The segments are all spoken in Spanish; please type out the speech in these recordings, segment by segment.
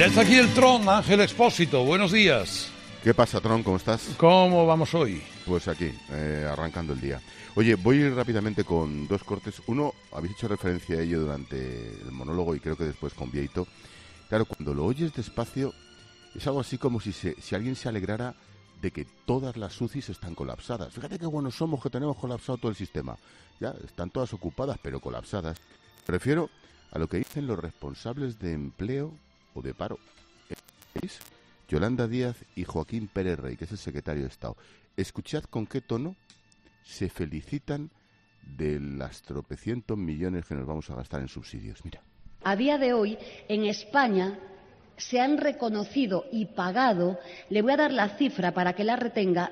Ya está aquí el Tron, Ángel Expósito. Buenos días. ¿Qué pasa, Tron? ¿Cómo estás? ¿Cómo vamos hoy? Pues aquí, arrancando el día. Oye, voy a ir rápidamente con dos cortes. Uno, habéis hecho referencia a ello durante el monólogo y creo que después con Vieito. Claro, cuando lo oyes despacio, es algo así como si alguien se alegrara de que todas las UCIs están colapsadas. Fíjate qué buenos somos que tenemos colapsado todo el sistema. Ya, están todas ocupadas, pero colapsadas. Prefiero a lo que dicen los responsables de empleo o de paro. ¿Veis? Yolanda Díaz y Joaquín Pérez Rey, que es el secretario de Estado. Escuchad con qué tono se felicitan de las tropecientos millones que nos vamos a gastar en subsidios. Mira. A día de hoy, en España se han reconocido y pagado, le voy a dar la cifra para que la retenga,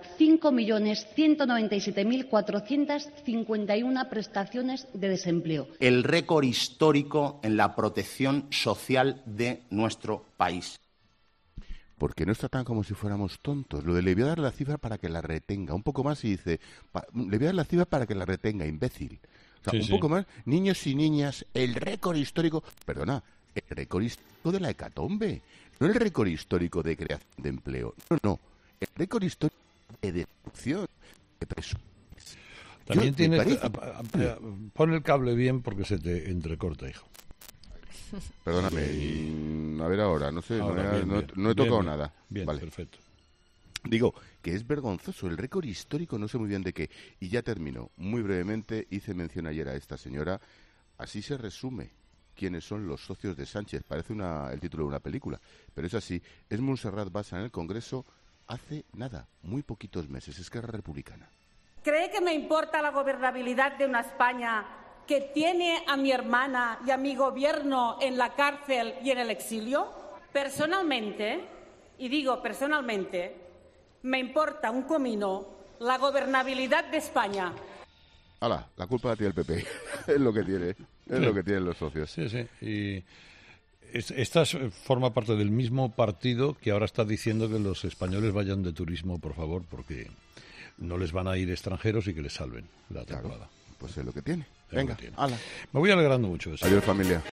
5.197.451 prestaciones de desempleo. El récord histórico en la protección social de nuestro país. Porque no está tan como si fuéramos tontos. Lo de le voy a dar la cifra para que la retenga. Un poco más y dice, le voy a dar la cifra para que la retenga, imbécil. O sea, poco más, niños y niñas, el récord histórico... Perdona, el récord histórico de la hecatombe. No el récord histórico de creación de empleo. No. El récord histórico de destrucción de presupuestos. También tienes... Pon el cable bien porque se te entrecorta, hijo. Perdóname, a ver ahora, no sé, ahora, no he tocado nada. Bien, vale. Perfecto. Digo, que es vergonzoso, el récord histórico no sé muy bien de qué. Y ya termino, muy brevemente, hice mención ayer a esta señora, así se resume quiénes son los socios de Sánchez. Parece el título de una película, pero es así. Es Montserrat Bassa en el Congreso hace nada, muy poquitos meses, Esquerra Republicana. ¿Cree que me importa la gobernabilidad de una España que tiene a mi hermana y a mi gobierno en la cárcel y en el exilio? Personalmente, y digo personalmente, me importa un comino la gobernabilidad de España. ¡Hala! La culpa la tiene el PP. Es lo que tiene. Lo que tienen los socios. Sí. Y esta forma parte del mismo partido que ahora está diciendo que los españoles vayan de turismo, por favor, porque no les van a ir extranjeros y que les salven la temporada. Pues es lo que tiene. Venga, hala. Me voy alegrando mucho de eso. Adiós, familia.